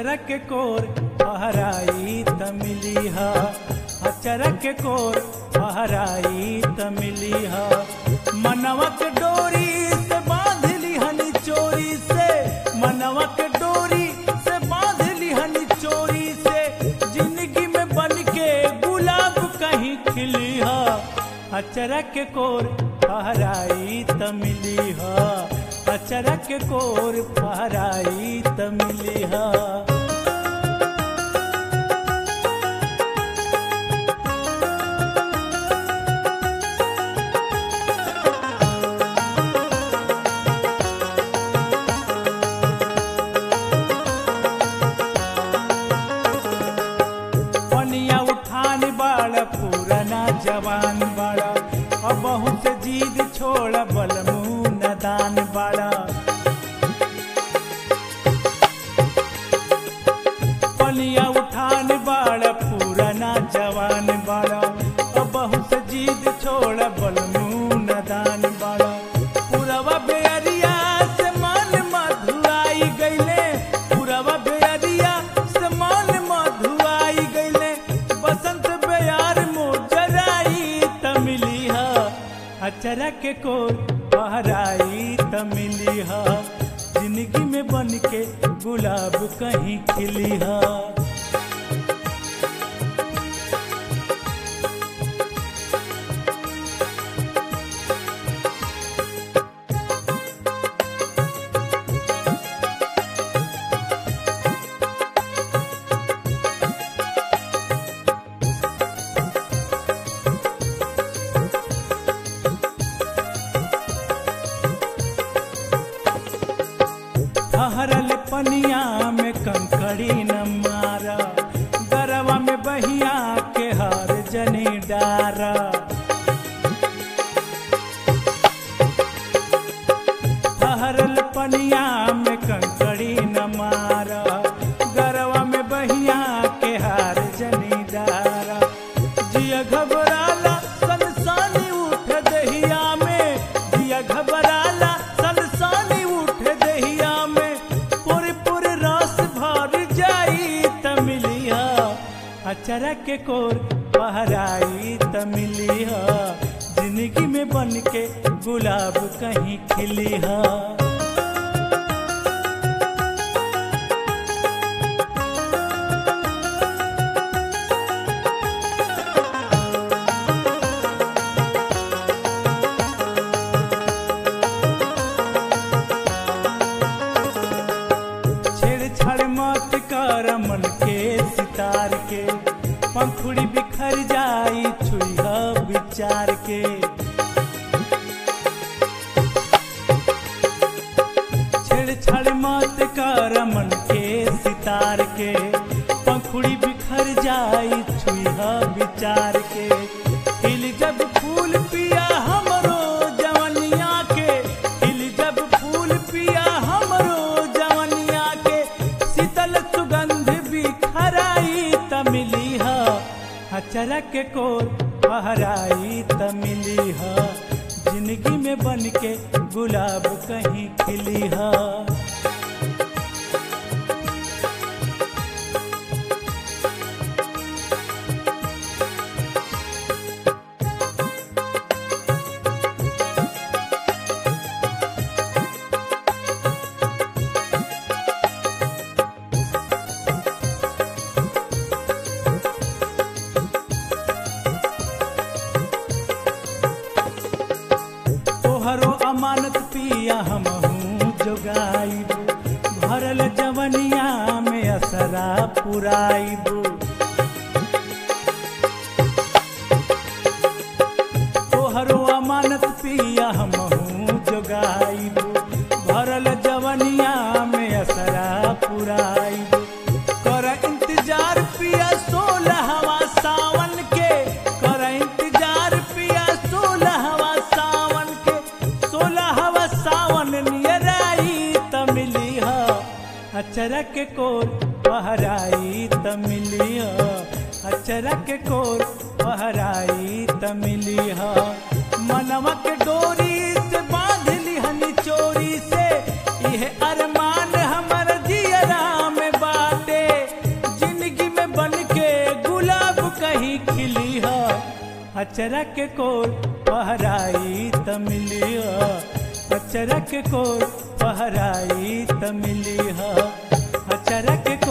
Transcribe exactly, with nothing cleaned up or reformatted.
अचरक के कोर फहराई त मिली हा, अचरक के कोर फहराई त मिली हा। मनवा के डोरी से बांध ली हनी चोरी से, मनवा के डोरी से बांध ली हनी चोरी से, जिंदगी में बन के गुलाब कहीं खिली हा। अचरक के कोर फहराई त मिली हा, अचरक के कोर फहराई त मिली हा। पनिया उठान बाड़ा पुराना जवान बाड़ा, अब बहुत से जीद छोड़ बलमू नदान बाड़ा। पनिया उठान बाड़ा पुराना जवान बाड़ा, अब बहुत से जीद छोड़ बलमू नदान बाड़ा। पुरवा बेअरिया से मन मधुआई गईले, पुरवा बेअरिया से मन मधुआई गईले, बसंत बेयार मोजराई त मिली हा। अचरक के कोर फहराई त मिली हा, जिंदगी में बन के गुलाब कहीं खिली हा। हरल पनिया में कंकड़ी न मारा, गरवा में बहिया के हार जनी डारा। हरल पनिया में कंकड़ी न मारा, गरवा में बहिया के हार जनी डारा। जिया घबराला सनसानी उठ दहिया में, जिया घबराला सनसानी उठ दहिया में, अचरक के कोर फहराई त मिली हा, जिंदगी में बन के गुलाब कहीं खिली हा। छेड़छाड़ मत कर मन के सितार के, पंखुड़ी बिखर जाई छुईहा विचार के। छेड़छाड़ मत कर मन के सितार के, पंखुड़ी बिखर जाई छुईहा विचार के। हिल जब फूल पिया हमरो जवनिया के, हिल जब फूल पिया हमरो जवनिया के, शीतल सुगंध बिखराई त मिली हा। अचरक के कोर फहराई त मिली हा, जिंदगी में बन के गुलाब कहीं खिली हा। तोहरो अमानत पिया हमहू जोगाइबू, भरल जवनिया में असरा पुराइबू। तोहरो अमानत पिया हमहू जोगाइबू, भरल जवनिया में असरा पुराइबू। कर इंतजार पिया सोलहवा सावन के, कर इंतजार पिया सोलहवा सावन के, सोलहवा सावन नियराई त मिली हा। अचरक के कोर फहराई त मिली हा, अचरक के कोर फहराई त मिली हा। मनवा के डोरी से बांध ली हनी चोरी से, यह अरमान हमर जियरा में बाटे। अचरा के कोर पहराई त मिलिया अचरा के कोर पहराई त मिलिया अचरा के